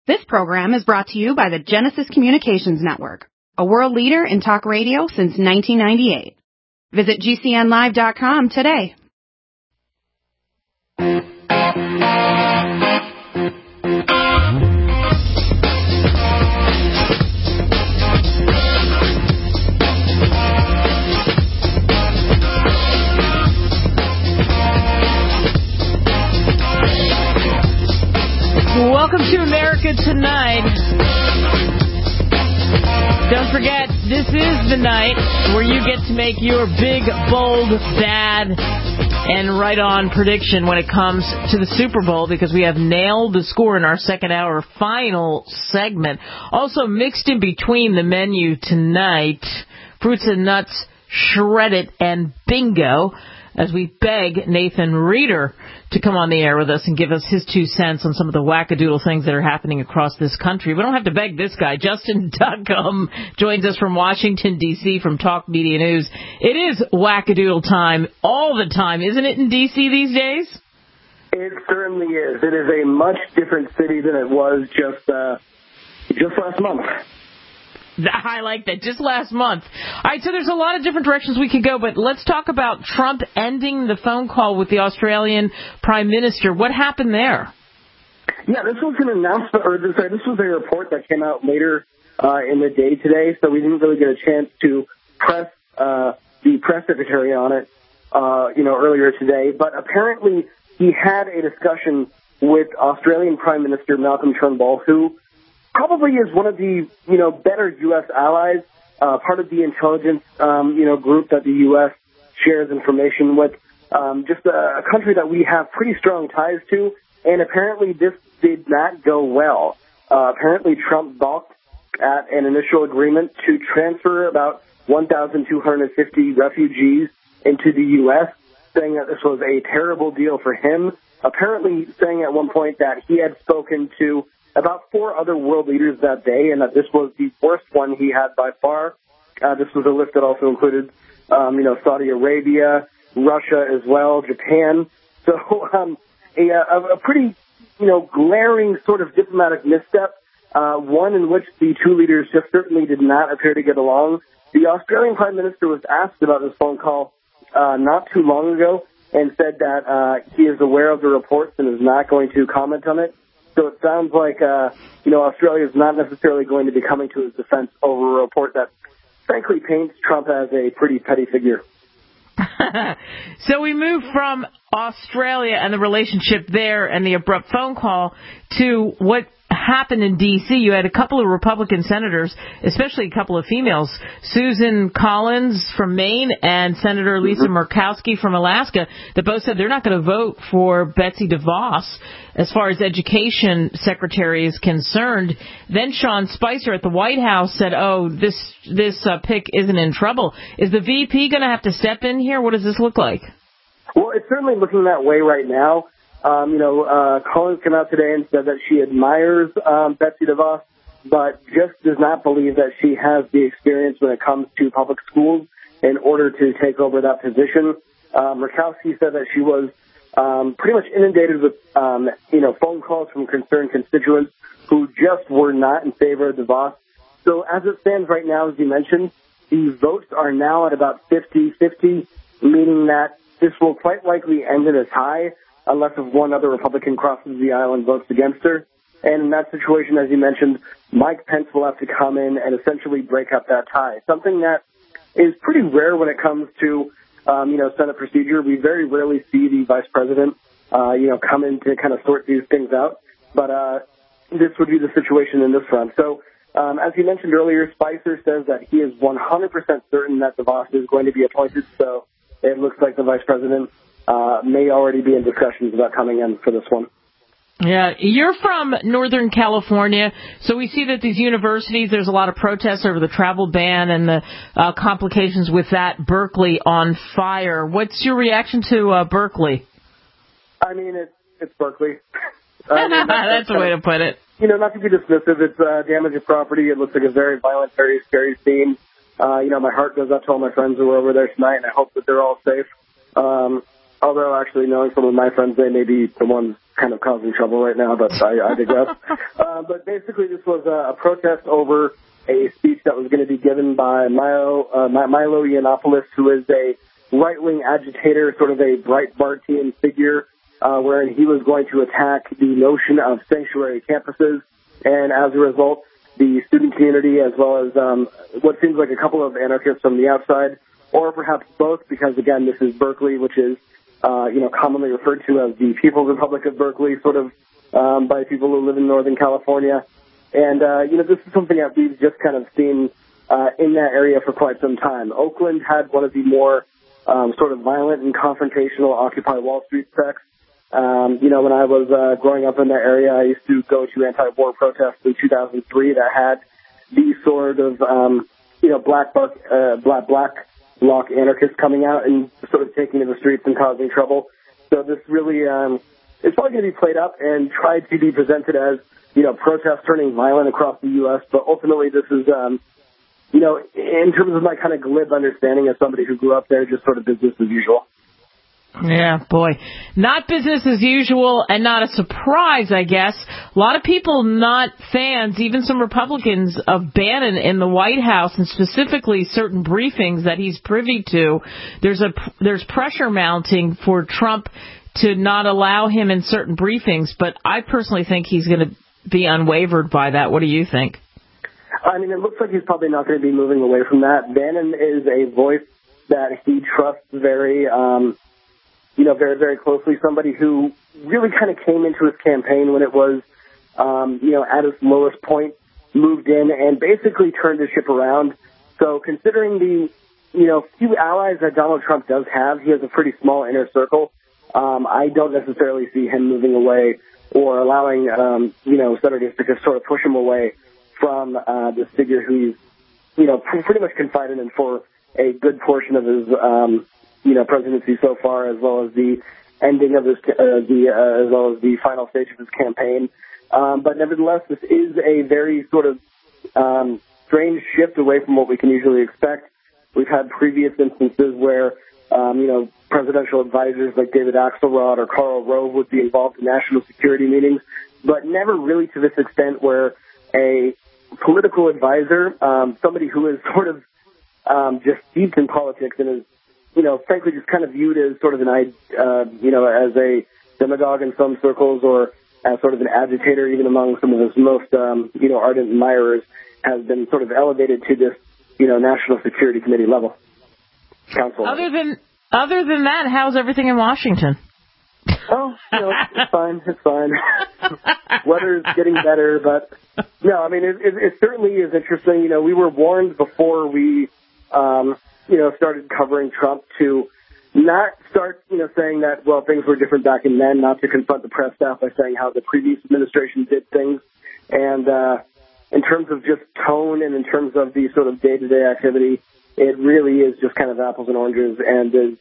This program is brought to you by the Genesis Communications Network, a world leader in talk radio since 1998. Visit GCNlive.com today. Welcome to America Tonight. Don't forget, this is the night where you get to make your big, bold, bad, and right-on prediction when it comes to the Super Bowl, because we have nailed the score in our second hour final segment. Also mixed in between the menu tonight, fruits and nuts, shredded, and bingo, as we beg Nathan Reeder to come on the air with us and give us his 2 cents on some of the wackadoodle things that are happening across this country. We don't have to beg this guy. Justin Duckham joins us from Washington, D.C., from Talk Media News. It is wackadoodle time all the time, isn't it, in D.C. these days? It certainly is. It is a much different city than it was just last month. I like that. Just last month. All right, so there's a lot of different directions we could go, but let's talk about Trump ending the phone call with the Australian Prime Minister. What happened there? Yeah, this was an announcement, this was a report that came out later in the day today, so we didn't really get a chance to press the press secretary on it, earlier today. But apparently he had a discussion with Australian Prime Minister Malcolm Turnbull, who probably is one of the, better U.S. allies, part of the intelligence, group that the U.S. shares information with, just a country that we have pretty strong ties to, and apparently this did not go well. Apparently Trump balked at an initial agreement to transfer about 1,250 refugees into the U.S., saying that this was a terrible deal for him, apparently saying at one point that he had spoken to about 4 other world leaders that day, and that this was the worst one he had by far. This was a list that also included, Saudi Arabia, Russia as well, Japan. So a pretty, glaring sort of diplomatic misstep, one in which the 2 leaders just certainly did not appear to get along. The Australian Prime Minister was asked about this phone call not too long ago and said that he is aware of the reports and is not going to comment on it. So it sounds like, Australia is not necessarily going to be coming to his defense over a report that, frankly, paints Trump as a pretty petty figure. So we move from Australia and the relationship there and the abrupt phone call to what happened in D.C. You had a couple of Republican senators, especially a couple of females, Susan Collins from Maine and Senator Lisa Murkowski from Alaska, that both said they're not going to vote for Betsy DeVos as far as education secretary is concerned. Then Sean Spicer at the White House said, this pick isn't in trouble. Is the VP going to have to step in here? What does this look like? Well, it's certainly looking that way right now. Collins came out today and said that she admires Betsy DeVos, but just does not believe that she has the experience when it comes to public schools in order to take over that position. Murkowski said that she was pretty much inundated with, phone calls from concerned constituents who just were not in favor of DeVos. So as it stands right now, as you mentioned, the votes are now at about 50-50, meaning that this will quite likely end in a tie, unless if one other Republican crosses the aisle and votes against her. And in that situation, as you mentioned, Mike Pence will have to come in and essentially break up that tie, something that is pretty rare when it comes to, Senate procedure. We very rarely see the vice president, come in to kind of sort these things out. But this would be the situation in this front. So as you mentioned earlier, Spicer says that he is 100% certain that DeVos is going to be appointed. So it looks like the vice president may already be in discussions about coming in for this one. Yeah, you're from Northern California, so we see that these universities, there's a lot of protests over the travel ban and the complications with that. Berkeley on fire. What's your reaction to Berkeley? I mean, it's Berkeley. That's the way to put it. Not to be dismissive, it's damage of property. It looks like a very violent, very scary scene. My heart goes out to all my friends who are over there tonight, and I hope that they're all safe. although actually knowing some of my friends, they may be the ones kind of causing trouble right now, but I digress. But basically this was a protest over a speech that was going to be given by Milo Yiannopoulos, who is a right-wing agitator, sort of a Breitbartian figure, wherein he was going to attack the notion of sanctuary campuses. And as a result, the student community, as well as what seems like a couple of anarchists from the outside, or perhaps both, because, again, this is Berkeley, which is, commonly referred to as the People's Republic of Berkeley, sort of by people who live in Northern California. And, this is something that we've just kind of seen in that area for quite some time. Oakland had one of the more sort of violent and confrontational Occupy Wall Street sects. When I was growing up in that area, I used to go to anti-war protests in 2003 that had these sort of, black bloc anarchists coming out and sort of taking to the streets and causing trouble. So this really is probably going to be played up and tried to be presented as, protests turning violent across the U.S. But ultimately this is, in terms of my kind of glib understanding as somebody who grew up there, just sort of business as usual. Yeah, boy. Not business as usual and not a surprise, I guess. A lot of people not fans, even some Republicans, of Bannon in the White House and specifically certain briefings that he's privy to. There's pressure mounting for Trump to not allow him in certain briefings, but I personally think he's going to be unwavered by that. What do you think? I mean, it looks like he's probably not going to be moving away from that. Bannon is a voice that he trusts very, very, very closely. Somebody who really kind of came into his campaign when it was, at its lowest point, moved in and basically turned the ship around. So considering the, few allies that Donald Trump does have, he has a pretty small inner circle. I don't necessarily see him moving away or allowing, senators to just sort of push him away from this figure who he's, pretty much confided in for a good portion of his, presidency so far, as well as the ending of his, as well as the final stage of his campaign. But nevertheless, this is a very sort of strange shift away from what we can usually expect. We've had previous instances where, presidential advisors like David Axelrod or Karl Rove would be involved in national security meetings, but never really to this extent where a political advisor, somebody who is sort of just steeped in politics and is, frankly just kind of viewed as sort of an, as a demagogue in some circles or as sort of an agitator even among some of his most, ardent admirers, has been sort of elevated to this, National Security Committee level. Council. Other than that, how's everything in Washington? Oh, it's fine. It's fine. Weather's getting better, but no, I mean, it certainly is interesting. We were warned before we, started covering Trump to not start, saying that, well, things were different back then, not to confront the press staff by saying how the previous administration did things. And in terms of just tone and in terms of the sort of day-to-day activity, it really is just kind of apples and oranges and is,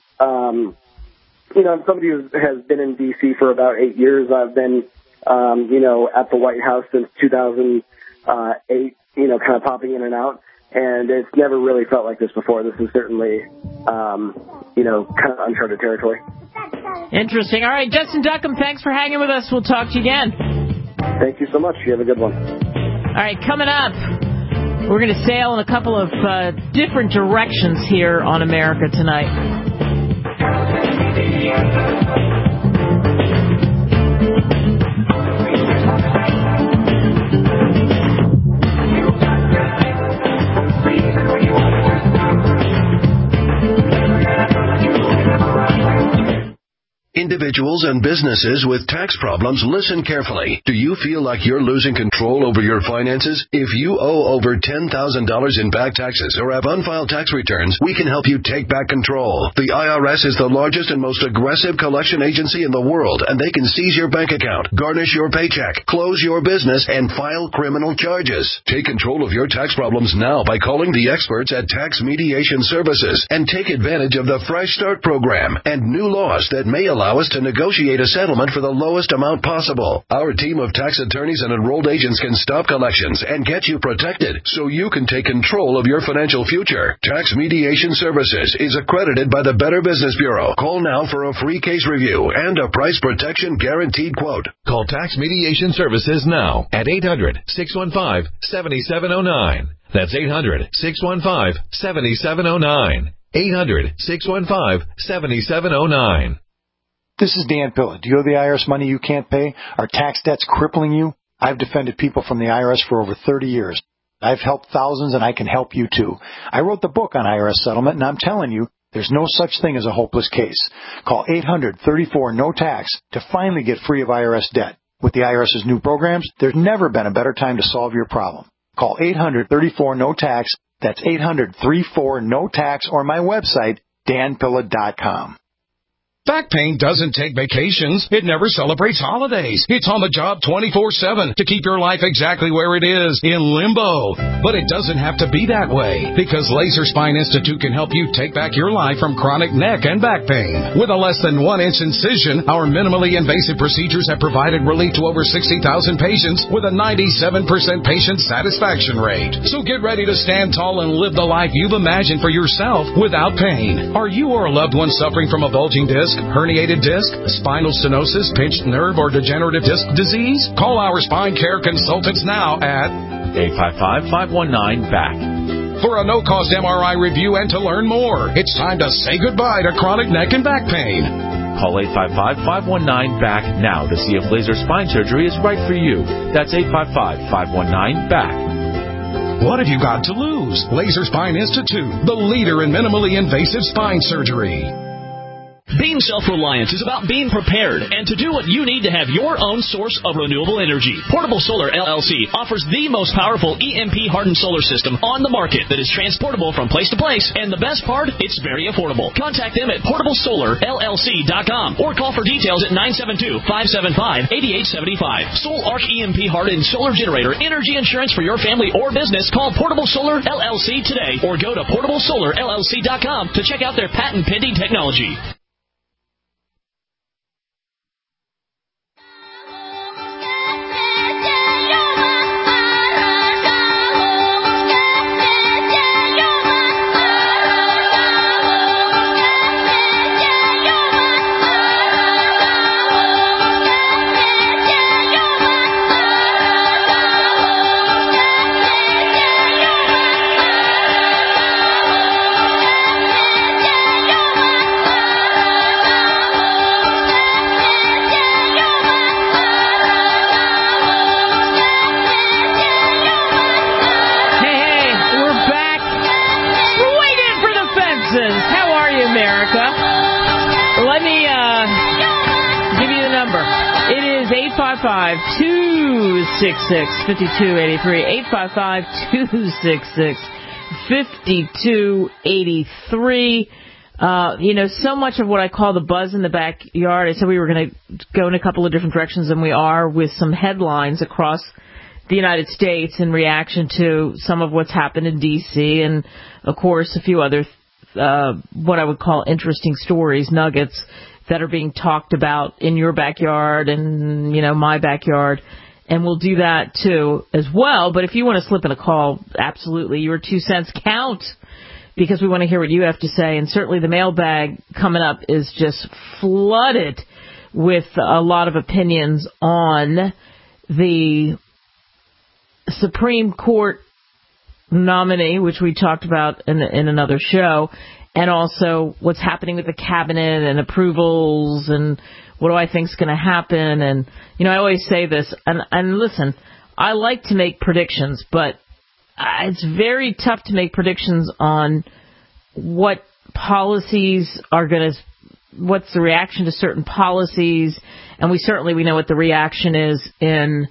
somebody who has been in D.C. for about 8 years. I've been, at the White House since 2008, kind of popping in and out. And it's never really felt like this before. This is certainly, kind of uncharted territory. Interesting. All right, Justin Duckham, thanks for hanging with us. We'll talk to you again. Thank you so much. You have a good one. All right, coming up, we're going to sail in a couple of different directions here on America Tonight. Individuals and businesses with tax problems, listen carefully. Do you feel like you're losing control over your finances? If you owe over $10,000 in back taxes or have unfiled tax returns, we can help you take back control. The IRS is the largest and most aggressive collection agency in the world, and they can seize your bank account, garnish your paycheck, close your business, and file criminal charges. Take control of your tax problems now by calling the experts at Tax Mediation Services and take advantage of the Fresh Start program and new laws that may allow a us to negotiate a settlement for the lowest amount possible. Our team of tax attorneys and enrolled agents can stop collections and get you protected so you can take control of your financial future. Tax Mediation Services is accredited by the Better Business Bureau. Call now for a free case review and a price protection guaranteed quote. Call Tax Mediation Services now at 800-615-7709. That's 800-615-7709. 800-615-7709. This is Dan Pilla. Do you owe the IRS money you can't pay? Are tax debts crippling you? I've defended people from the IRS for over 30 years. I've helped thousands, and I can help you too. I wrote the book on IRS settlement, and I'm telling you, there's no such thing as a hopeless case. Call 800-34-NO-TAX to finally get free of IRS debt. With the IRS's new programs, there's never been a better time to solve your problem. Call 800-34-NO-TAX. That's 800-34-NO-TAX, or my website, danpilla.com. Back pain doesn't take vacations. It never celebrates holidays. It's on the job 24/7 to keep your life exactly where it is, in limbo. But it doesn't have to be that way, because Laser Spine Institute can help you take back your life from chronic neck and back pain. With a less than 1-inch incision, our minimally invasive procedures have provided relief to over 60,000 patients with a 97% patient satisfaction rate. So get ready to stand tall and live the life you've imagined for yourself without pain. Are you or a loved one suffering from a bulging disc, herniated disc, spinal stenosis, pinched nerve, or degenerative disc disease? Call our spine care consultants now at 855-519-BACK. for a no-cost MRI review and to learn more. It's time to say goodbye to chronic neck and back pain. Call 855-519-BACK now to see if laser spine surgery is right for you. That's 855-519-BACK. What have you got to lose? Laser Spine Institute, the leader in minimally invasive spine surgery. Being self-reliant is about being prepared and to do what you need to have your own source of renewable energy. Portable Solar LLC offers the most powerful EMP-hardened solar system on the market that is transportable from place to place, and the best part, it's very affordable. Contact them at portablesolarllc.com or call for details at 972-575-8875. Soul Arc EMP-hardened solar generator energy insurance for your family or business. Call Portable Solar LLC today or go to portablesolarllc.com to check out their patent-pending technology. Let me give you the number. It is 855-266-5283. 855-266-5283. So much of what I call the buzz in the backyard, I said we were going to go in a couple of different directions, and we are, with some headlines across the United States in reaction to some of what's happened in D.C. and, of course, a few other what I would call interesting stories, nuggets that are being talked about in your backyard and, my backyard. And we'll do that, too, as well. But if you want to slip in a call, absolutely, your 2 cents count, because we want to hear what you have to say. And certainly the mailbag coming up is just flooded with a lot of opinions on the Supreme Court nominee, which we talked about in another show, and also what's happening with the cabinet and approvals and what do I think is going to happen. And, I always say this, and listen, I like to make predictions, but it's very tough to make predictions on what policies are going to, what's the reaction to certain policies, and we know what the reaction is in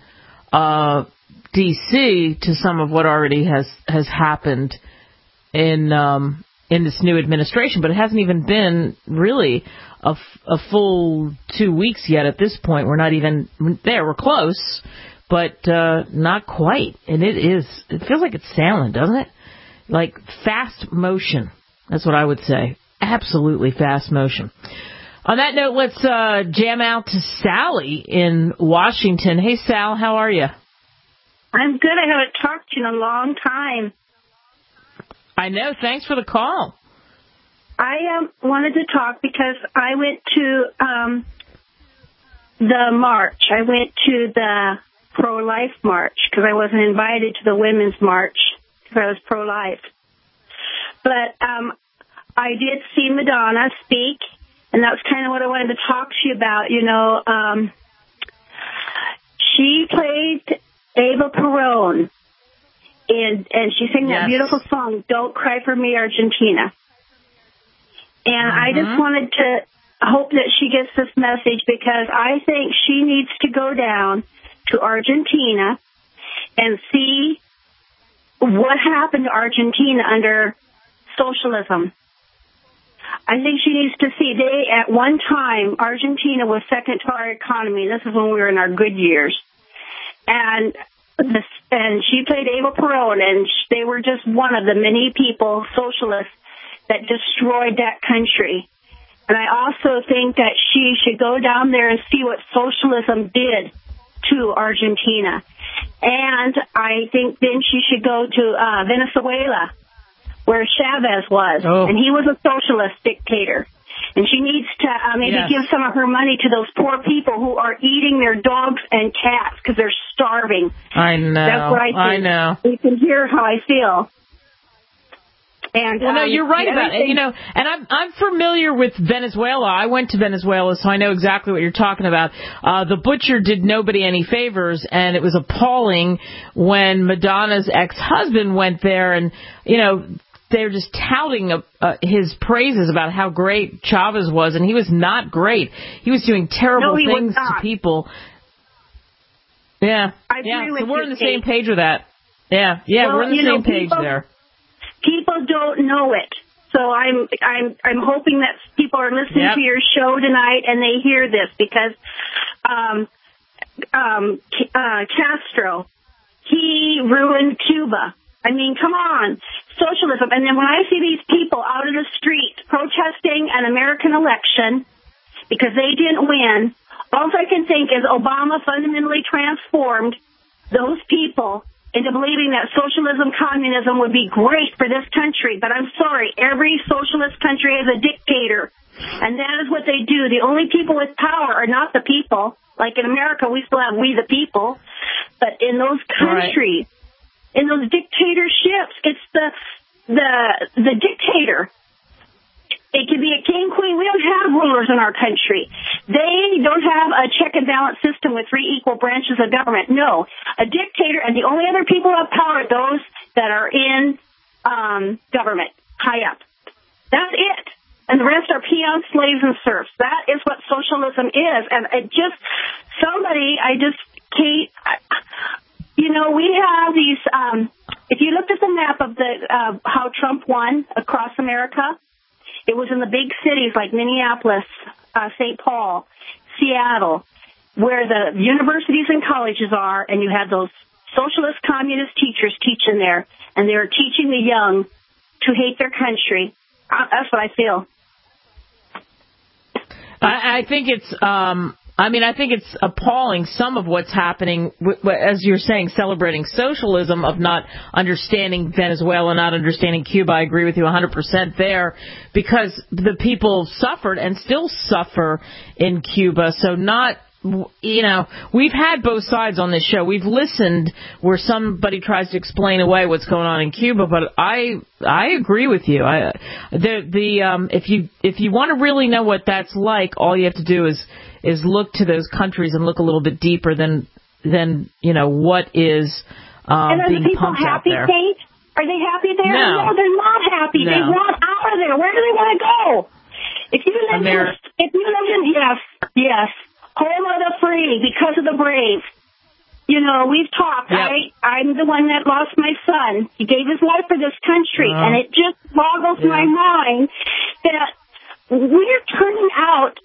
D.C. to some of what already has happened in this new administration, but it hasn't even been really a full 2 weeks yet at this point. We're not even there. We're close, but not quite. And it feels like it's sailing, doesn't it? Like fast motion. That's what I would say. Absolutely fast motion. On that note, let's jam out to Sally in Washington. Hey, Sal, how are you? I'm good. I haven't talked to you in a long time. I know. Thanks for the call. I wanted to talk because I went to the march. I went to the pro-life march because I wasn't invited to the women's march because I was pro-life. But I did see Madonna speak, and that's kind of what I wanted to talk to you about. You know, she played Eva Perón, and she sang that beautiful song, Don't Cry for Me, Argentina. And I just wanted to hope that she gets this message because I think she needs to go down to Argentina and see what happened to Argentina under socialism. I think she needs to see at one time, Argentina was second to our economy. This is when we were in our good years. And she played Eva Perón, and they were just one of the many people, socialists, that destroyed that country. And I also think that she should go down there and see what socialism did to Argentina. And I think then she should go to Venezuela, where Chavez was. Oh. And he was a socialist dictator. And she needs to maybe give some of her money to those poor people who are eating their dogs and cats because they're starving. I know. That's what I think. I know. You can hear how I feel. And, well, no, you're right about it. You know, and I'm familiar with Venezuela. I went to Venezuela, so I know exactly what you're talking about. The butcher did nobody any favors, and it was appalling when Madonna's ex-husband went there, and you know, they're just touting his praises about how great Chavez was, and he was not great. He was doing terrible things to people. Yeah, I agree with so we're you, on the same page with that. Yeah, well, we're on the same page there. People don't know it, so I'm hoping that people are listening to your show tonight and they hear this because Castro, he ruined Cuba. I mean, come on, socialism. And then when I see these people out in the streets protesting an American election because they didn't win, all I can think is Obama fundamentally transformed those people into believing that socialism, communism would be great for this country. But I'm sorry, every socialist country has a dictator, and that is what they do. The only people with power are not the people. Like in America, we still have we the people. But in those countries, in those dictatorships, it's the dictator. It could be a king, queen. We don't have rulers in our country. They don't have a check and balance system with 3 equal branches of government. No, a dictator, and the only other people who have power are those that are in government, high up. That's it. And the rest are peons, slaves, and serfs. That is what socialism is. And it just, you know, we have these, if you looked at the map of how Trump won across America, it was in the big cities like Minneapolis, St. Paul, Seattle, where the universities and colleges are, and you had those socialist communist teachers teaching there, and they were teaching the young to hate their country. That's what I feel. I think it's I think it's appalling, some of what's happening, as you're saying, celebrating socialism, of not understanding Venezuela, not understanding Cuba. I agree with you 100% there, because the people suffered and still suffer in Cuba. So we've had both sides on this show. We've listened where somebody tries to explain away what's going on in Cuba, but I agree with you. If you want to really know what that's like, all you have to do is look to those countries and look a little bit deeper than what is being pumped out there. Kate? Are they happy there? No, they're not happy. No. They want out of there. Where do they want to go? If you live in yes. Home of the free, because of the brave. You know, we've talked. Yep. I'm the one that lost my son. He gave his life for this country, and it just boggles my mind that we're turning out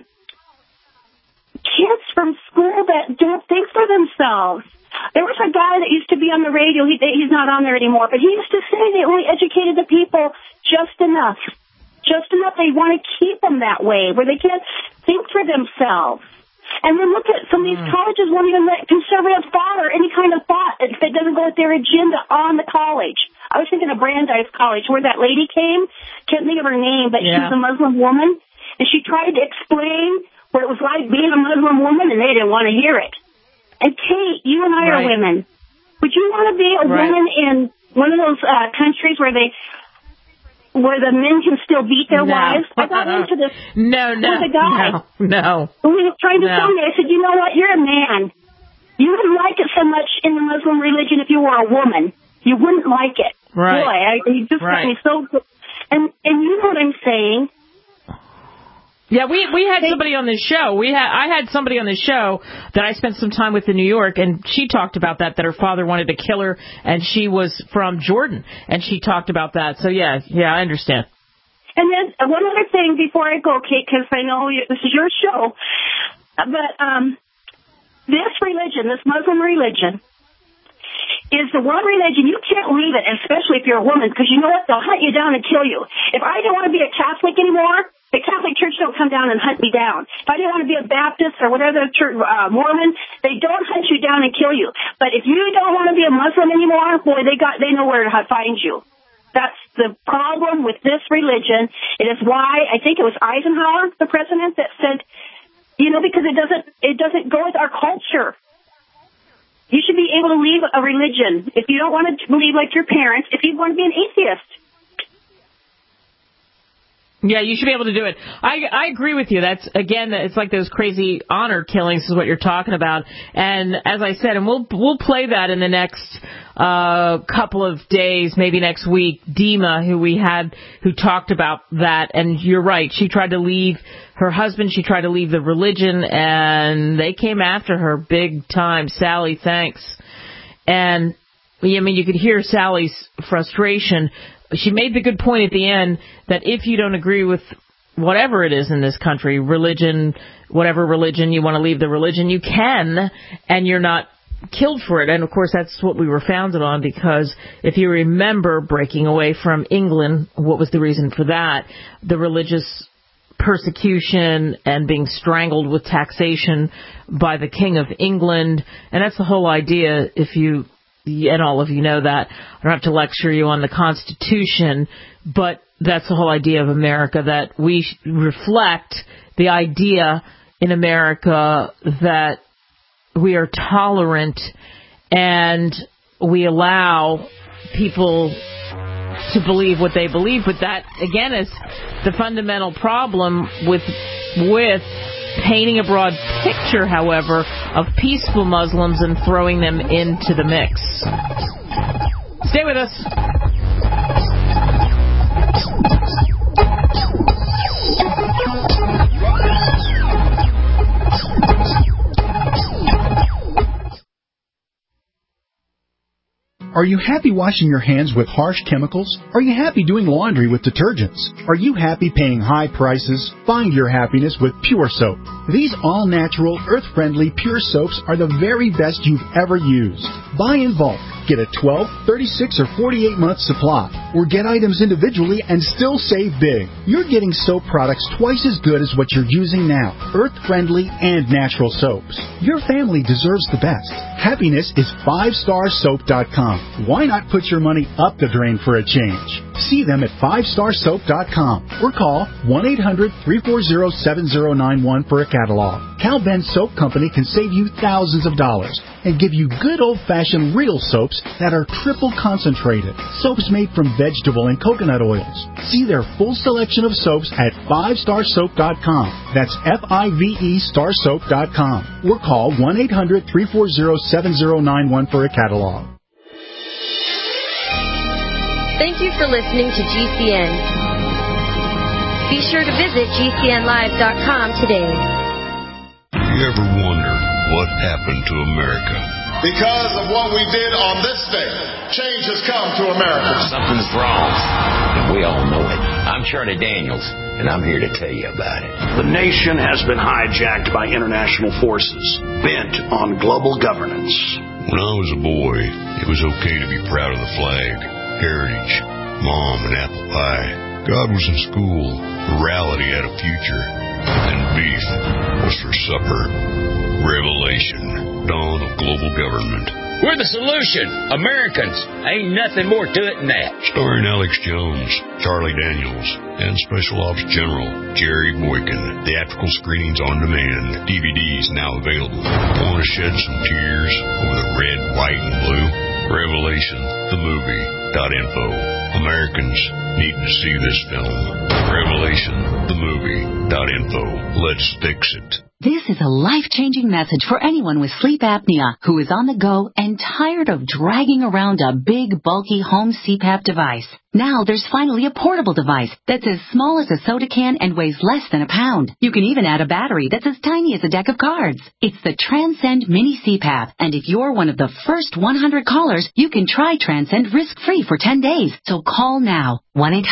kids from school that don't think for themselves. There was a guy that used to be on the radio. He's not on there anymore, but he used to say they only educated the people just enough. just enough. They want to keep them that way, where they can't think for themselves. And then look at some of these colleges won't even let conservative thought or any kind of thought if it doesn't go with their agenda on the college. I was thinking of Brandeis College, where that lady came. Can't think of her name, but she's a Muslim woman. And she tried to explain what it was like being a Muslim woman, and they didn't want to hear it. And Kate, you and I are women. Would you want to be a woman in one of those countries where the men can still beat their wives? I got into this with a guy. No. Who was trying to tell me. I said, you know what? You're a man. You wouldn't like it so much in the Muslim religion if you were a woman. You wouldn't like it. Right. Boy, you just got me so good. And you know what I'm saying. Yeah, we had somebody on this show. I had somebody on this show that I spent some time with in New York, and she talked about that her father wanted to kill her, and she was from Jordan, and she talked about that. So yeah, I understand. And then one other thing before I go, Kate, because I know this is your show, but this religion, this Muslim religion, is the one religion, you can't leave it, especially if you're a woman, because you know what? They'll hunt you down and kill you. If I don't want to be a Catholic anymore, the Catholic Church don't come down and hunt me down. If I didn't want to be a Baptist or whatever church, Mormon, they don't hunt you down and kill you. But if you don't want to be a Muslim anymore, boy, they know where to find you. That's the problem with this religion. It is why I think it was Eisenhower, the president, that said, because it doesn't go with our culture. You should be able to leave a religion if you don't want to believe like your parents, if you want to be an atheist. Yeah, you should be able to do it. I agree with you. That's, again, it's like those crazy honor killings is what you're talking about. And as I said, and we'll play that in the next couple of days, maybe next week. Dima, who talked about that, and you're right. She tried to leave her husband. She tried to leave the religion, and they came after her big time. Sally, thanks. And you could hear Sally's frustration. She made the good point at the end that if you don't agree with whatever it is in this country, religion, whatever religion, you want to leave the religion, you can, and you're not killed for it. And, of course, that's what we were founded on, because if you remember breaking away from England, what was the reason for that? The religious persecution and being strangled with taxation by the King of England. And that's the whole idea, and all of you know that. I don't have to lecture you on the Constitution, but that's the whole idea of America, that we reflect the idea in America that we are tolerant and we allow people to believe what they believe. But that, again, is the fundamental problem with painting a broad picture, however, of peaceful Muslims and throwing them into the mix. Stay with us. Are you happy washing your hands with harsh chemicals? Are you happy doing laundry with detergents? Are you happy paying high prices? Find your happiness with Pure Soap. These all-natural, earth-friendly Pure Soaps are the very best you've ever used. Buy in bulk. Get a 12, 36, or 48-month supply. Or get items individually and still save big. You're getting soap products twice as good as what you're using now. Earth-friendly and natural soaps. Your family deserves the best. Happiness is 5starsoap.com. Why not put your money up the drain for a change? See them at 5starsoap.com or call 1-800-340-7091 for a catalog. Cal Ben Soap Company can save you thousands of dollars and give you good old-fashioned real soaps that are triple concentrated. Soaps made from vegetable and coconut oils. See their full selection of soaps at 5starsoap.com. That's F-I-V-E starsoap.com. Or call 1-800-340-7091 for a catalog. Thank you for listening to GCN. Be sure to visit GCNlive.com today. You ever wonder what happened to America? Because of what we did on this day, change has come to America. Something's wrong, and we all know it. I'm Charlie Daniels, and I'm here to tell you about it. The nation has been hijacked by international forces, bent on global governance. When I was a boy, it was okay to be proud of the flag, heritage, Mom, and apple pie. God was in school, morality had a future, and beef was for supper. Revelation, dawn of global government. We're the solution. Americans. Ain't nothing more to it than that. Starring Alex Jones, Charlie Daniels, and Special Ops General Jerry Boykin. Theatrical screenings on demand. DVDs now available. Want to shed some tears over the red, white, and blue? Revelation, the movie.info. Americans need to see this film. Revelation, the movie.info. Let's fix it. This is a life-changing message for anyone with sleep apnea who is on the go and tired of dragging around a big, bulky home CPAP device. Now there's finally a portable device that's as small as a soda can and weighs less than a pound. You can even add a battery that's as tiny as a deck of cards. It's the Transcend Mini CPAP, and if you're one of the first 100 callers, you can try Transcend risk-free for 10 days. So call now,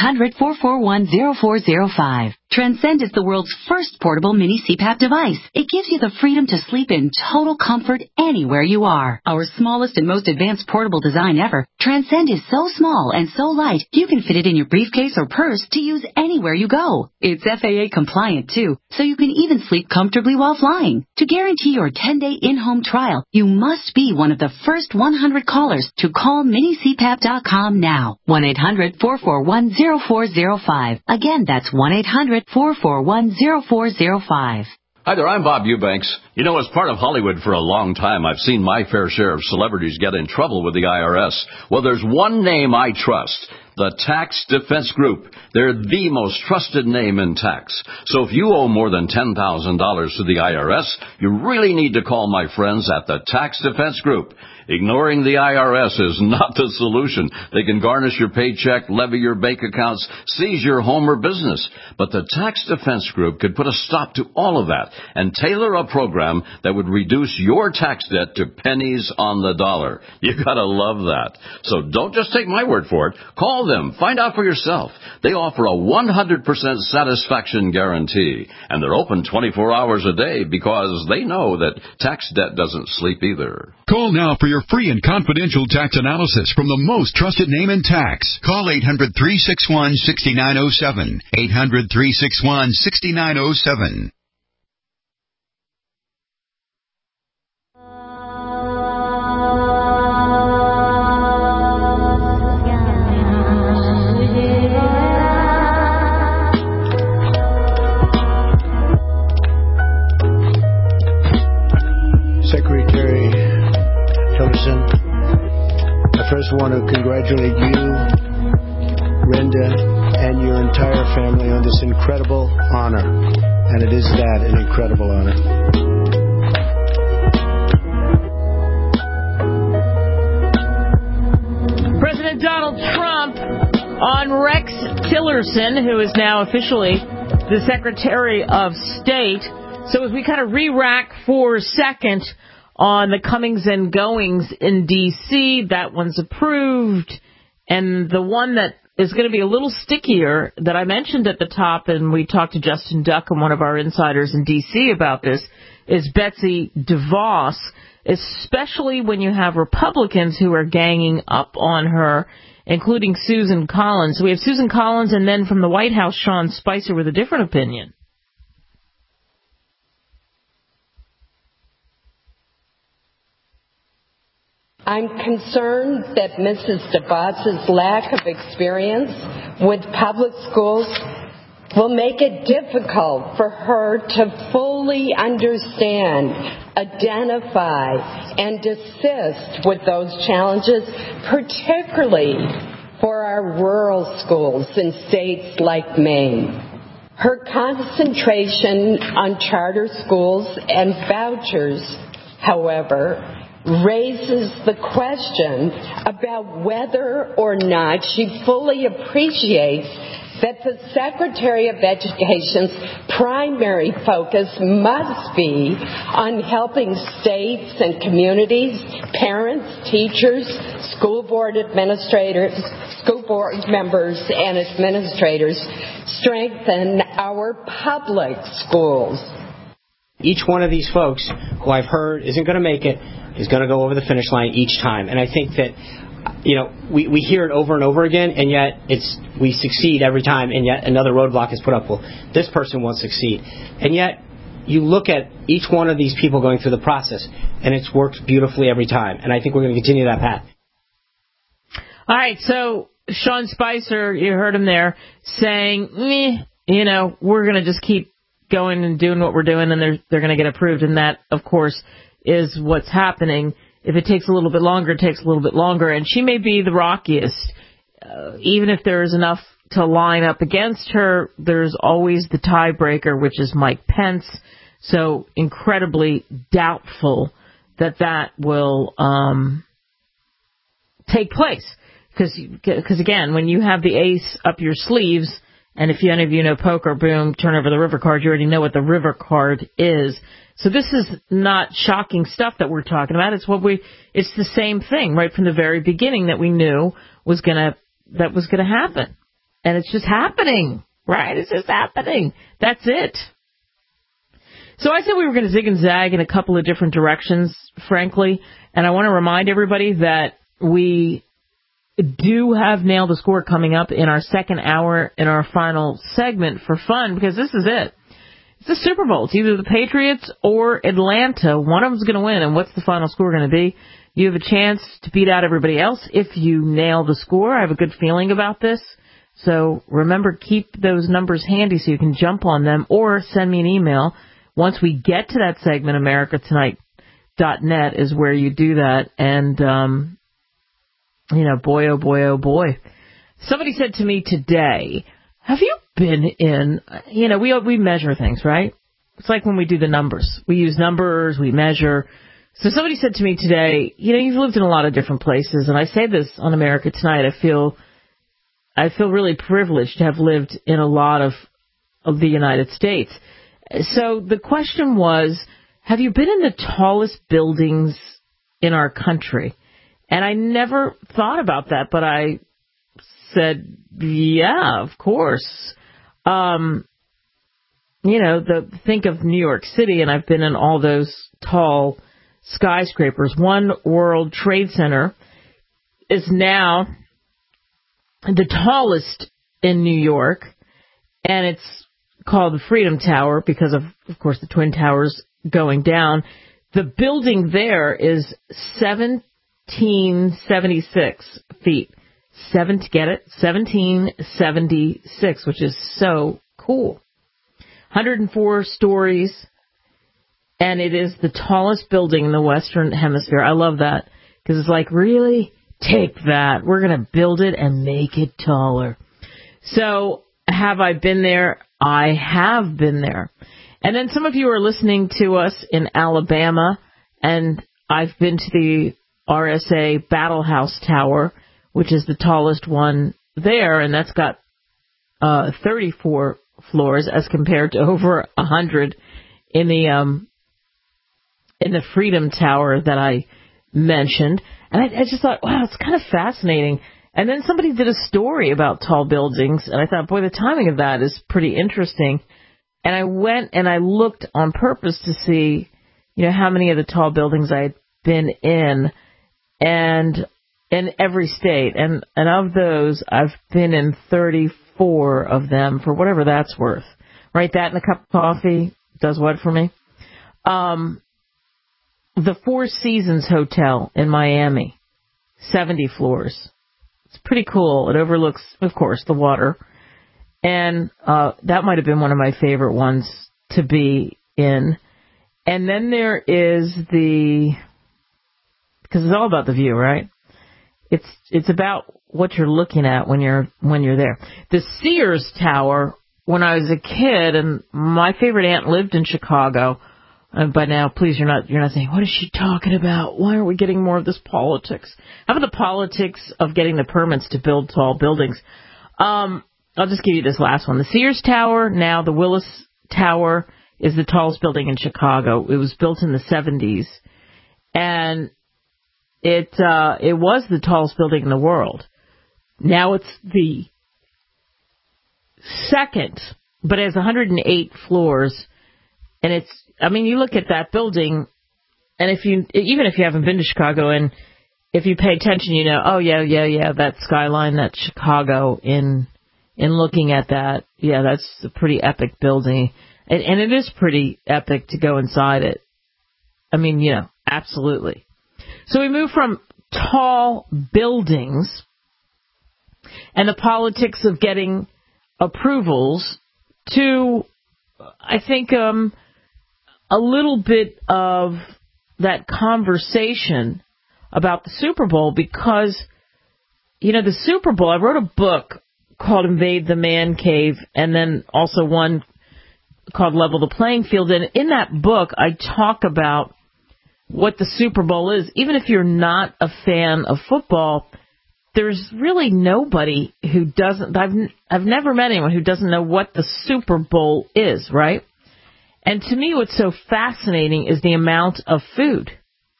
1-800-441-0405. Transcend is the world's first portable mini CPAP device. It gives you the freedom to sleep in total comfort anywhere you are. Our smallest and most advanced portable design ever, Transcend is so small and so light, you can fit it in your briefcase or purse to use anywhere you go. It's FAA compliant too, so you can even sleep comfortably while flying. To guarantee your 10-day in-home trial, you must be one of the first 100 callers to call minicpap.com now. 1-800-441-0405. Again, that's 1-800-441-0405. Hi there, I'm Bob Eubanks. You know, as part of Hollywood for a long time, I've seen my fair share of celebrities get in trouble with the IRS. Well, there's one name I trust. The Tax Defense Group. They're the most trusted name in tax. So if you owe more than $10,000 to the IRS, you really need to call my friends at the Tax Defense Group. Ignoring the IRS is not the solution. They can garnish your paycheck, levy your bank accounts, seize your home or business. But the Tax Defense Group could put a stop to all of that and tailor a program that would reduce your tax debt to pennies on the dollar. You gotta love that. So don't just take my word for it. Call them. Find out for yourself. They offer a 100% satisfaction guarantee. And they're open 24 hours a day because they know that tax debt doesn't sleep either. Call now for your free and confidential tax analysis from the most trusted name in tax. Call 800-361-6907. 800-361-6907. Secretary Tillerson, I first want to congratulate you, Brenda, and your entire family on this incredible honor. And it is that, an incredible honor. President Donald Trump on Rex Tillerson, who is now officially the Secretary of State. So as we kind of re-rack for a second on the comings and goings in D.C., that one's approved. And the one that is going to be a little stickier that I mentioned at the top, and we talked to Justin Duck, one of our insiders in D.C. about this, is Betsy DeVos, especially when you have Republicans who are ganging up on her, including Susan Collins. So we have Susan Collins, and then from the White House, Sean Spicer with a different opinion. I'm concerned that Mrs. DeVos's lack of experience with public schools will make it difficult for her to fully understand, identify, and assist with those challenges, particularly for our rural schools in states like Maine. Her concentration on charter schools and vouchers, however, raises the question about whether or not she fully appreciates that the Secretary of Education's primary focus must be on helping states and communities, parents, teachers, school board administrators, school board members, and administrators strengthen our public schools. Each one of these folks who I've heard isn't going to make it is going to go over the finish line each time. And I think that we hear it over and over again, and yet we succeed every time, and yet another roadblock is put up. Well, this person won't succeed. And yet you look at each one of these people going through the process, and it's worked beautifully every time. And I think we're going to continue that path. All right, so Sean Spicer, you heard him there, saying, we're going to just keep going and doing what we're doing, and they're going to get approved. And that, of course, is what's happening. If it takes a little bit longer, it takes a little bit longer. And she may be the rockiest. Even if there is enough to line up against her, there's always the tiebreaker, which is Mike Pence. So incredibly doubtful that will take place. Because, again, when you have the ace up your sleeves, and if any of you know poker, boom, turn over the river card, you already know what the river card is. So this is not shocking stuff that we're talking about. It's the same thing right from the very beginning that we knew was gonna happen. And it's just happening, right? It's just happening. That's it. So I said we were going to zig and zag in a couple of different directions, frankly. And I want to remind everybody that we do have Nail the Score coming up in our second hour in our final segment for fun, because this is it. It's the Super Bowl. It's either the Patriots or Atlanta. One of them's going to win, and what's the final score going to be? You have a chance to beat out everybody else if you nail the score. I have a good feeling about this. So remember, keep those numbers handy so you can jump on them, or send me an email. Once we get to that segment, americatonight.net is where you do that. And, boy, oh boy, oh boy. Somebody said to me today, have you been in, we measure things, right? It's like when we do the numbers. We use numbers, we measure. So somebody said to me today, you've lived in a lot of different places, and I say this on America Tonight, I feel really privileged to have lived in a lot of the United States. So the question was, have you been in the tallest buildings in our country? And I never thought about that, but I said, yeah, of course. Think of New York City, and I've been in all those tall skyscrapers. One World Trade Center is now the tallest in New York, and it's called the Freedom Tower because of course, the Twin Towers going down. The building there is 1776 feet. Get it? 1776, which is so cool. 104 stories, and it is the tallest building in the Western Hemisphere. I love that, because it's like, really? Take that. We're going to build it and make it taller. So, have I been there? I have been there. And then some of you are listening to us in Alabama, and I've been to the RSA Battle House Tower, which is the tallest one there, and that's got 34 floors as compared to over 100 in the Freedom Tower that I mentioned. And I just thought, wow, it's kind of fascinating. And then somebody did a story about tall buildings, and I thought, boy, the timing of that is pretty interesting. And I went and I looked on purpose to see, how many of the tall buildings I had been in, and in every state. And of those, I've been in 34 of them, for whatever that's worth. Right? That and a cup of coffee does what for me? The Four Seasons Hotel in Miami, 70 floors. It's pretty cool. It overlooks, of course, the water. And that might have been one of my favorite ones to be in. And then there is because it's all about the view, right? It's about what you're looking at when you're there. The Sears Tower, when I was a kid, and my favorite aunt lived in Chicago. And by now, please, you're not saying, what is she talking about? Why are we getting more of this politics? How about the politics of getting the permits to build tall buildings? I'll just give you this last one. The Sears Tower, now the Willis Tower, is the tallest building in Chicago. It was built in the 70s, and it was the tallest building in the world. Now it's the second, but it has 108 floors, and you look at that building, and even if you haven't been to Chicago, and if you pay attention, you know, oh, yeah, that skyline, that Chicago, in looking at that, yeah, that's a pretty epic building. And it is pretty epic to go inside it. I mean, you know, absolutely. So we move from tall buildings and the politics of getting approvals to, I think, a little bit of that conversation about the Super Bowl, because, you know, the Super Bowl, I wrote a book called Invade the Man Cave, and then also one called Level the Playing Field. And in that book, I talk about what the Super Bowl is. Even if you're not a fan of football, there's really nobody who doesn't, I've never met anyone who doesn't know what the Super Bowl is, right? And to me, what's so fascinating is the amount of food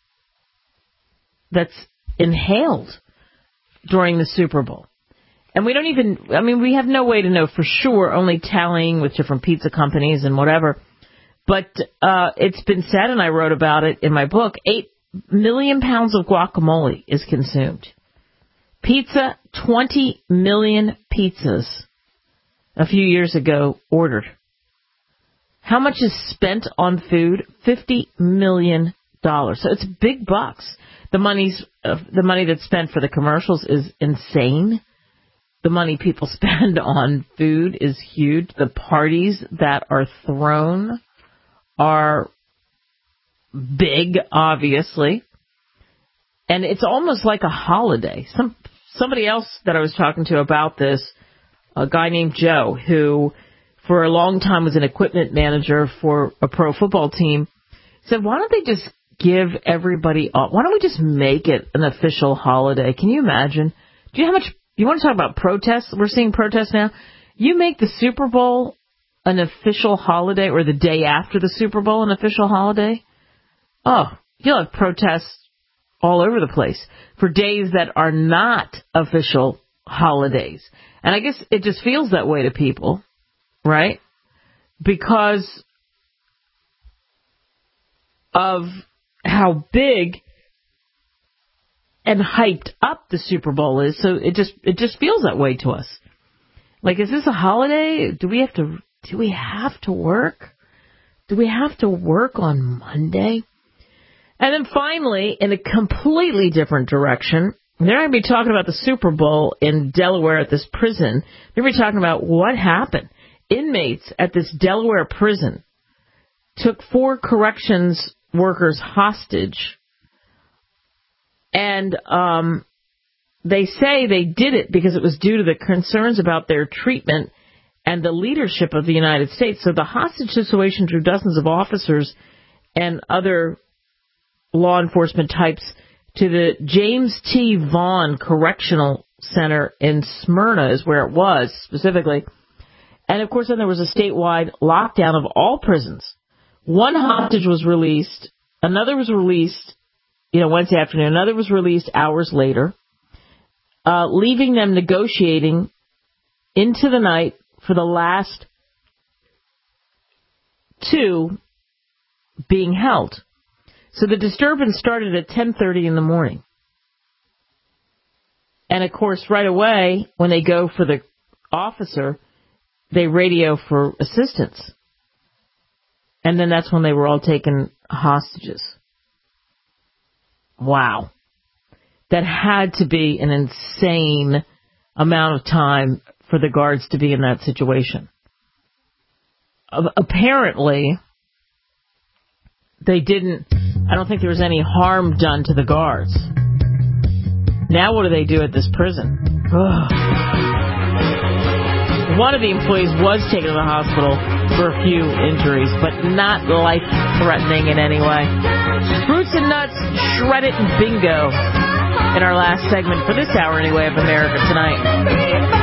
that's inhaled during the Super Bowl. And we don't even, I mean, we have no way to know for sure, only tallying with different pizza companies and whatever. But it's been said, and I wrote about it in my book, 8 million pounds of guacamole is consumed. Pizza, 20 million pizzas a few years ago ordered. How much is spent on food? $50 million. So it's big bucks. The money that's spent for the commercials is insane. The money people spend on food is huge. The parties that are thrown are big, obviously. And it's almost like a holiday. Somebody else that I was talking to about this, a guy named Joe, who for a long time was an equipment manager for a pro football team, said, why don't they just give everybody off? Why don't we just make it an official holiday? Can you imagine? Do you know how much, you want to talk about protests? We're seeing protests now. You make the Super Bowl an official holiday, or the day after the Super Bowl an official holiday. Oh, you'll have protests all over the place for days that are not official holidays. And I guess it just feels that way to people, right? Because of how big and hyped up the Super Bowl is, so it just feels that way to us. Like, is this a holiday? Do we have to work? Do we have to work on Monday? And then finally, in a completely different direction, they're going to be talking about the Super Bowl in Delaware at this prison. They're going to be talking about what happened. Inmates at this Delaware prison took 4 corrections workers hostage. And they say they did it because it was due to the concerns about their treatment and the leadership of the United States. So the hostage situation drew dozens of officers and other law enforcement types to the James T. Vaughn Correctional Center in Smyrna is where it was specifically. And, of course, then there was a statewide lockdown of all prisons. One hostage was released. Another was released, Wednesday afternoon. Another was released hours later, leaving them negotiating into the night for the last 2 being held. So the disturbance started at 10:30 in the morning. And, of course, right away, when they go for the officer, they radio for assistance. And then that's when they were all taken hostages. Wow. That had to be an insane amount of time for the guards to be in that situation. Apparently, they didn't, I don't think there was any harm done to the guards. Now what do they do at this prison? Ugh. One of the employees was taken to the hospital for a few injuries, but not life-threatening in any way. Fruits and nuts, shred it, and bingo in our last segment for this hour anyway of America Tonight.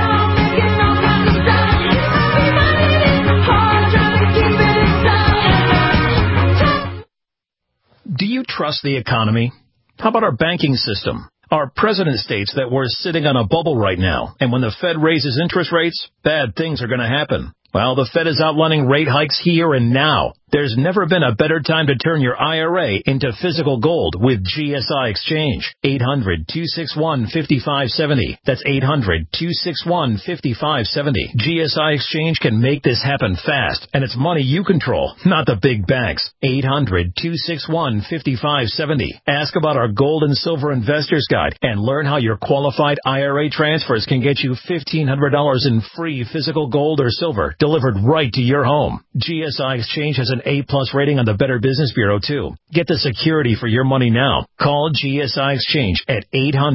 Do you trust the economy? How about our banking system? Our president states that we're sitting on a bubble right now, and when the Fed raises interest rates, bad things are going to happen. Well, the Fed is outlining rate hikes here and now. There's never been a better time to turn your IRA into physical gold with GSI Exchange. 800-261-5570. That's 800-261-5570. GSI Exchange can make this happen fast, and it's money you control, not the big banks. 800-261-5570. Ask about our Gold and Silver Investors Guide and learn how your qualified IRA transfers can get you $1,500 in free physical gold or silver delivered right to your home. GSI Exchange has an A-plus rating on the Better Business Bureau, too. Get the security for your money now. Call GSI Exchange at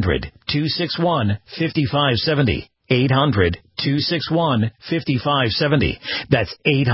800-261-5570. 800-261-5570. That's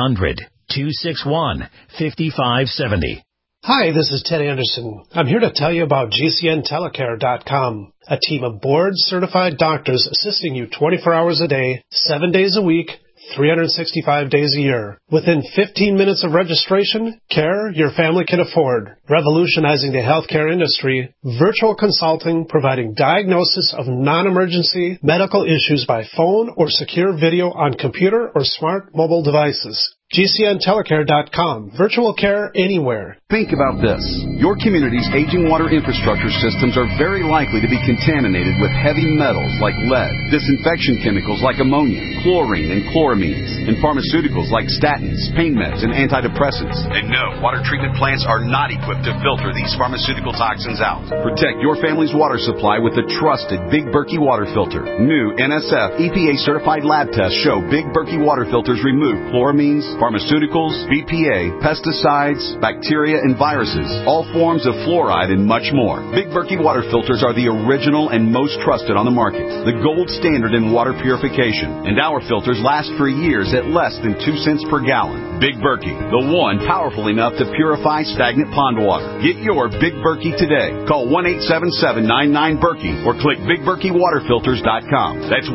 800-261-5570. Hi, this is Ted Anderson. I'm here to tell you about GCNtelecare.com, a team of board-certified doctors assisting you 24 hours a day, 7 days a week, 365 days a year. Within 15 minutes of registration, care your family can afford. Revolutionizing the healthcare industry, virtual consulting providing diagnosis of non-emergency medical issues by phone or secure video on computer or smart mobile devices. GCNtelecare.com. Virtual care anywhere. Think about this. Your community's aging water infrastructure systems are very likely to be contaminated with heavy metals like lead, disinfection chemicals like ammonia, chlorine and chloramines, and pharmaceuticals like statins, pain meds, and antidepressants. And no, water treatment plants are not equipped to filter these pharmaceutical toxins out. Protect your family's water supply with the trusted Big Berkey water filter. New NSF EPA-certified lab tests show Big Berkey water filters remove chloramines, pharmaceuticals, BPA, pesticides, bacteria, and viruses, all forms of fluoride, and much more. Big Berkey water filters are the original and most trusted on the market, the gold standard in water purification, and our filters last for years at less than 2 cents per gallon. Big Berkey, the one powerful enough to purify stagnant pond water. Get your Big Berkey today. Call 1-877-99-BERKEY or click BigBerkeyWaterFilters.com. That's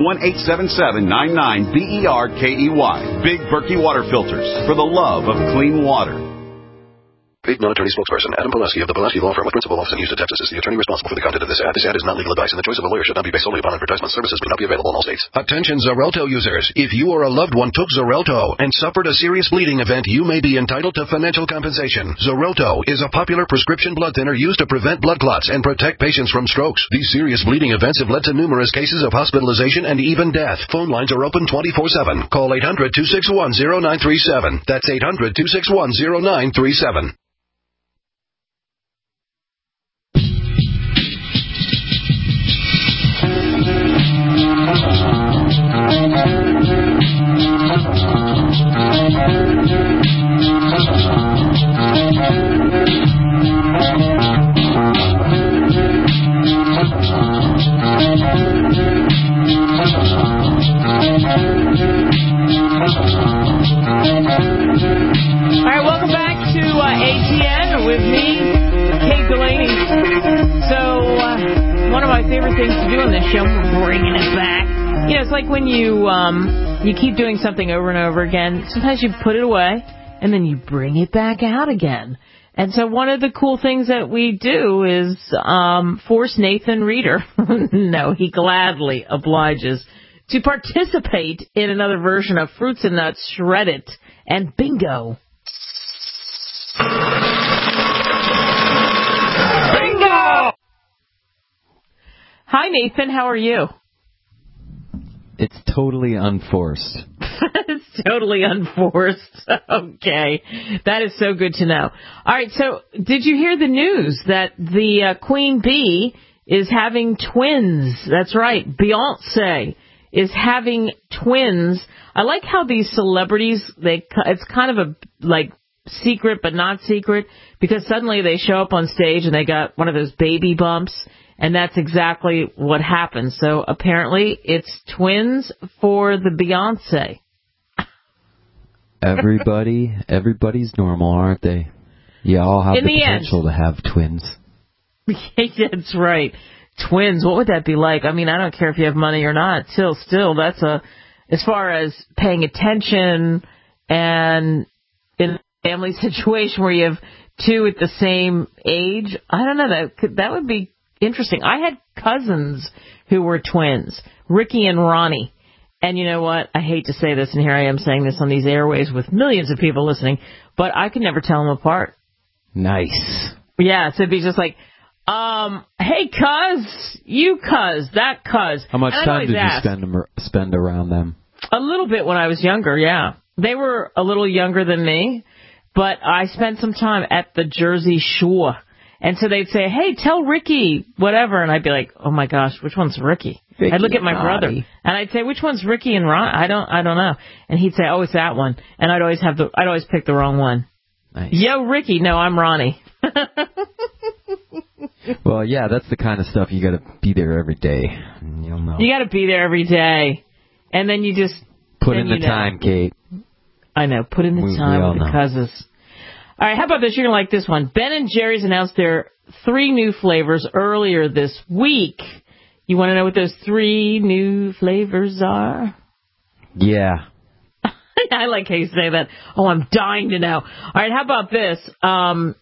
1-877-99-BERKEY. Big Berkey Water Filters. For the love of clean water. Paid non-attorney spokesperson Adam Pulaski of the Pulaski Law Firm with principal office in Houston, Texas is the attorney responsible for the content of this ad. This ad is not legal advice, and the choice of a lawyer should not be based solely upon advertisement. Services may not be available in all states. Attention Xarelto users. If you or a loved one took Xarelto and suffered a serious bleeding event, you may be entitled to financial compensation. Xarelto is a popular prescription blood thinner used to prevent blood clots and protect patients from strokes. These serious bleeding events have led to numerous cases of hospitalization and even death. Phone lines are open 24/7. Call 800-261-0937. That's 800-261-0937. All right, welcome back to ATN with me, Kate Delaney. So, one of my favorite things to do on this show, we're bringing it back. You know, it's like when you keep doing something over and over again. Sometimes you put it away, and then you bring it back out again. And so one of the cool things that we do is force Nathan Reeder, no, he gladly obliges, to participate in another version of Fruits and Nuts, Shred It, and Bingo. Bingo! Hi, Nathan. How are you? It's totally unforced. It's totally unforced. Okay. That is so good to know. All right, so did you hear the news that the Queen Bee is having twins? That's right. Beyonce is having twins. I like how these celebrities, it's kind of a, like, secret but not secret, because suddenly they show up on stage and they got one of those baby bumps, and that's exactly what happened. So apparently it's twins for the Beyonce. Everybody's normal, aren't they? You all have the potential to have twins. That's right. Twins, what would that be like? I mean, I don't care if you have money or not. Still, that's as far as paying attention and in a family situation where you have two at the same age, I don't know, that would be interesting. I had cousins who were twins, Ricky and Ronnie, And you know what? I hate to say this, and here I am saying this on these airways with millions of people listening, but I could never tell them apart. Nice. Yeah, so it'd be just like, hey, cuz, you cuz, that cuz. How much time did you spend around them? A little bit when I was younger, yeah. They were a little younger than me, but I spent some time at the Jersey Shore. And so they'd say, hey, tell Ricky, whatever. And I'd be like, oh, my gosh, which one's Ricky? I'd look at my brother, and I'd say, which one's Ricky and Ron? I don't know. And he'd say, oh, it's that one. And I'd always pick the wrong one. Nice. Yo, Ricky. No, I'm Ronnie. Well, yeah, that's the kind of stuff you got to be there every day. You'll know. You got to be there every day. And then you just... Put in the time, Kate. I know. Put in the time with the cousins. All right, how about this? You're going to like this one. Ben & Jerry's announced their 3 new flavors earlier this week. You want to know what those 3 new flavors are? Yeah. I like how you say that. Oh, I'm dying to know. All right, how about this? Well,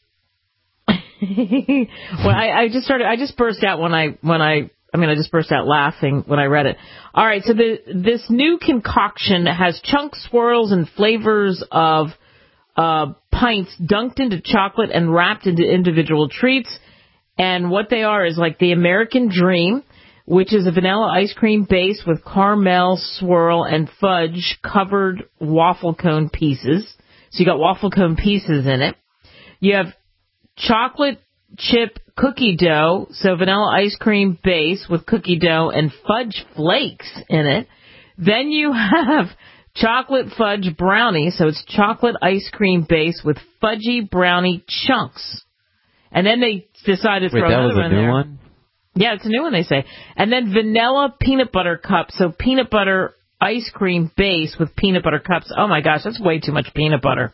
I just burst out I just burst out laughing when I read it. All right, so this new concoction has chunk swirls and flavors of pints dunked into chocolate and wrapped into individual treats. And what they are is like the American Dream, which is a vanilla ice cream base with caramel swirl and fudge covered waffle cone pieces. So you got waffle cone pieces in it. You have chocolate chip cookie dough, so vanilla ice cream base with cookie dough and fudge flakes in it. Then you have chocolate fudge brownie, so it's chocolate ice cream base with fudgy brownie chunks. And then they decided to throw another one there. New one? Yeah, it's a new one, they say. And then vanilla peanut butter cup, so peanut butter ice cream base with peanut butter cups. Oh, my gosh, that's way too much peanut butter.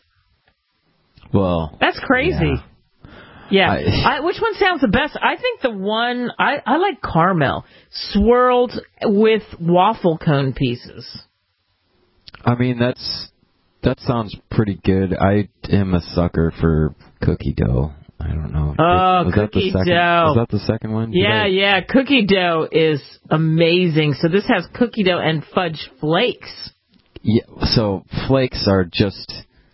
Well, that's crazy. Yeah. Which one sounds the best? I think the one, I like caramel, swirled with waffle cone pieces. I mean, that sounds pretty good. I am a sucker for cookie dough. I don't know. Oh, cookie dough. Was that the second one? Yeah. Cookie dough is amazing. So this has cookie dough and fudge flakes. Yeah. So flakes are just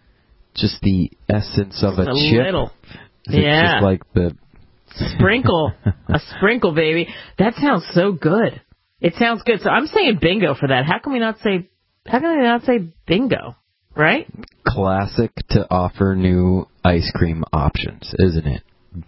the essence of a chip. Little. Is it just like the sprinkle, a sprinkle, baby. That sounds so good. It sounds good. So I'm saying bingo for that. How can they not say bingo? Right? Classic to offer new ice cream options, isn't it?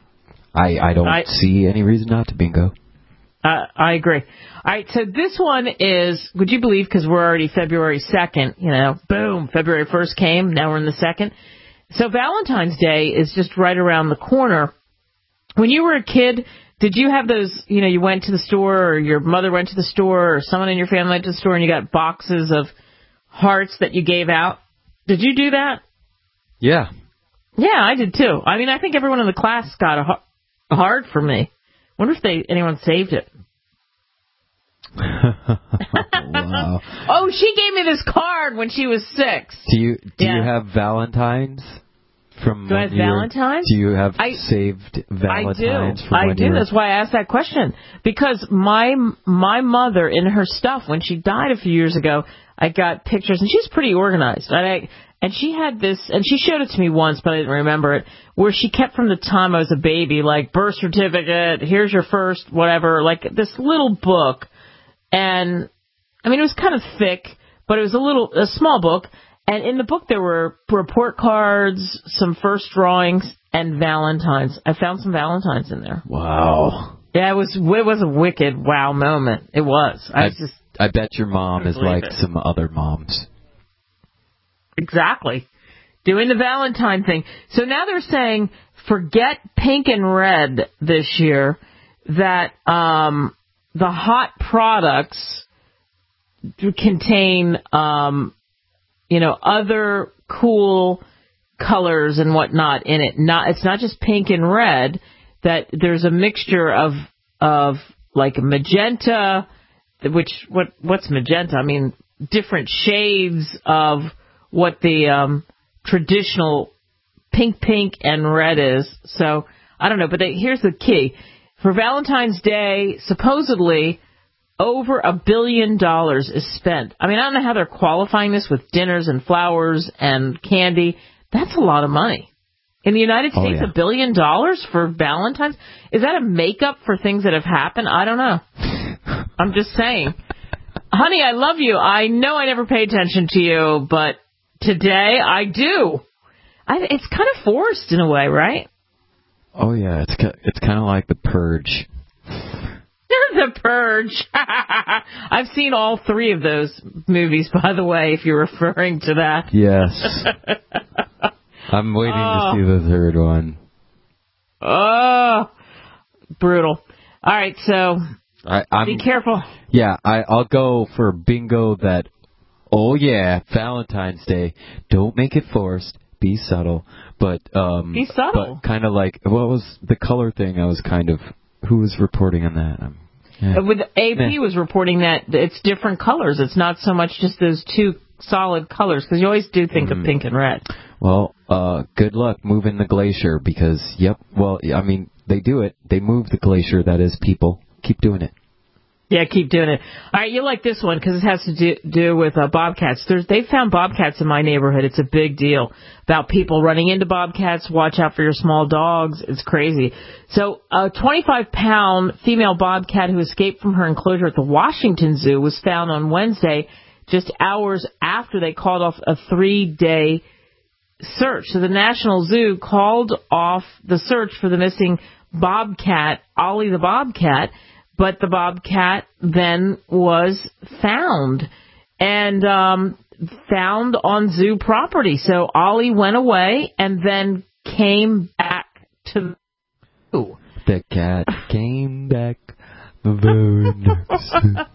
I don't see any reason not to bingo. I agree. All right, so this one is, would you believe, because we're already February 2nd, boom, February 1st came, now we're in the 2nd. So Valentine's Day is just right around the corner. When you were a kid, did you have those, you went to the store, or your mother went to the store, or someone in your family went to the store, and you got boxes of hearts that you gave out? Did you do that? Yeah. Yeah, I did too. I mean, I think everyone in the class got a heart for me. Wonder if anyone saved it. Wow. Oh, she gave me this card when she was 6. Do you have Valentines from? Do I have Valentines? Do you have saved Valentines? I do. That's why I asked that question, because my mother, in her stuff, when she died a few years ago, I got pictures, and she's pretty organized. And she had this, and she showed it to me once, but I didn't remember it, where she kept from the time I was a baby, like birth certificate, here's your first, whatever, like this little book. And, I mean, it was kind of thick, but it was a small book. And in the book there were report cards, some first drawings, and Valentines. I found some Valentines in there. Wow. Yeah, it was a wicked wow moment. It was. I bet your mom is like some other moms. Exactly. Doing the Valentine thing. So now they're saying, forget pink and red this year, that the hot products contain, other cool colors and whatnot in it. It's not just pink and red, that there's a mixture of like magenta, what's magenta? I mean, different shades of what the traditional pink and red is. So I don't know, but here's the key. For Valentine's Day, supposedly over $1 billion is spent. I mean, I don't know how they're qualifying this with dinners and flowers and candy. That's a lot of money. In the United States, $1 billion for Valentine's? Is that a makeup for things that have happened? I don't know. I'm just saying. Honey, I love you. I know I never pay attention to you, but today I do. It's kind of forced in a way, right? Oh, yeah. It's kind of like The Purge. The Purge. I've seen all 3 of those movies, by the way, if you're referring to that. Yes. I'm waiting to see the 3rd one. Oh, brutal. All right, so be careful. Yeah, I'll go for bingo that, oh yeah, Valentine's Day. Don't make it forced. Be subtle. But be subtle. But kind of like, what was the color thing? Who was reporting on that? With AP was reporting that it's different colors. It's not so much just those 2 solid colors, because you always do think of pink and red. Well, good luck moving the glacier because, they do it. They move the glacier, that is people. Keep doing it. Yeah, keep doing it. All right, you'll like this one because it has to do with bobcats. They found bobcats in my neighborhood. It's a big deal about people running into bobcats. Watch out for your small dogs. It's crazy. So a 25-pound female bobcat who escaped from her enclosure at the Washington Zoo was found on Wednesday, just hours after they called off a 3-day search. So the National Zoo called off the search for the missing bobcat, Ollie the bobcat, but the bobcat then was found and found on zoo property. So Ollie went away and then came back to the zoo. The cat came back the very next.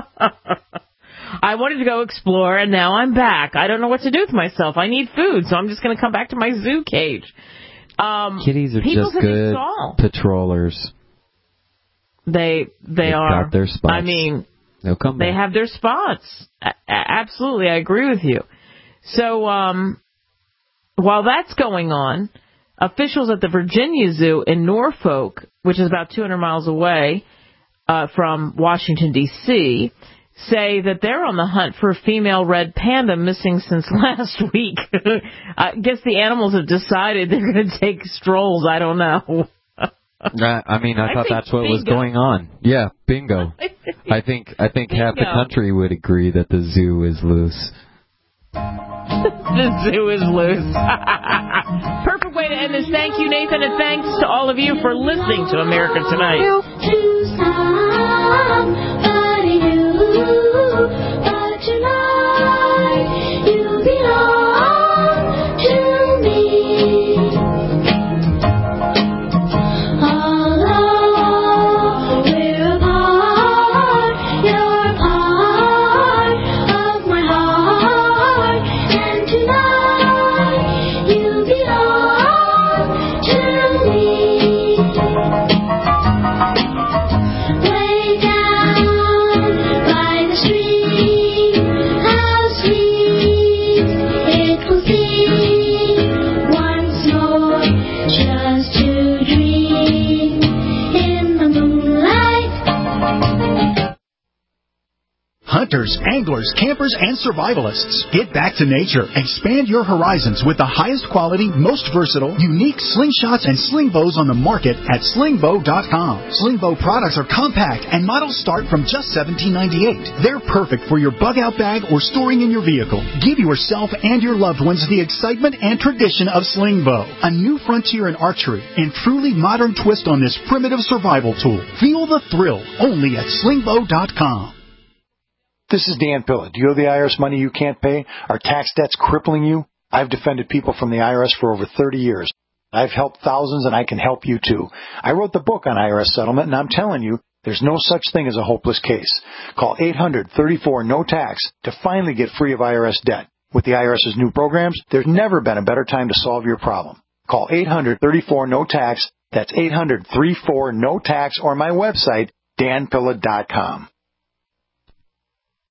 I wanted to go explore, and now I'm back. I don't know what to do with myself. I need food, so I'm just going to come back to my zoo cage. Kitties are just good patrollers. They've are. Got their spots. I mean, they'll come back. They have their spots. Absolutely, I agree with you. So while that's going on, officials at the Virginia Zoo in Norfolk, which is about 200 miles away from Washington, D.C., say that they're on the hunt for a female red panda missing since last week. I guess the animals have decided they're going to take strolls. I don't know. I thought that's what was going on. Yeah, bingo. I think half the country would agree that the zoo is loose. The zoo is loose. Perfect way to end this. Thank you, Nathan, and thanks to all of you for listening to America Tonight. But tonight you belong to me. Although we're apart, you're part of my heart. And tonight you belong to me. Way down by the stream, how sweet it will be once more just to dream in the moonlight. Hunters, anglers, campers, and survivalists. Get back to nature. Expand your horizons with the highest quality, most versatile, unique slingshots and sling bows on the market at slingbow.com. Slingbow products are compact and models start from just $17.98. They're perfect for your bug-out bag or storing in your vehicle. Give yourself and your loved ones the excitement and tradition of Slingbow, a new frontier in archery and truly modern twist on this primitive survival tool. Feel the thrill only at slingbow.com. This is Dan Pilla. Do you owe the IRS money you can't pay? Are tax debts crippling you? I've defended people from the IRS for over 30 years. I've helped thousands, and I can help you too. I wrote the book on IRS settlement, and I'm telling you, there's no such thing as a hopeless case. Call 800-34-NO-TAX to finally get free of IRS debt. With the IRS's new programs, there's never been a better time to solve your problem. Call 800-34-NO-TAX. That's 800-34-NO-TAX, or my website, danpilla.com.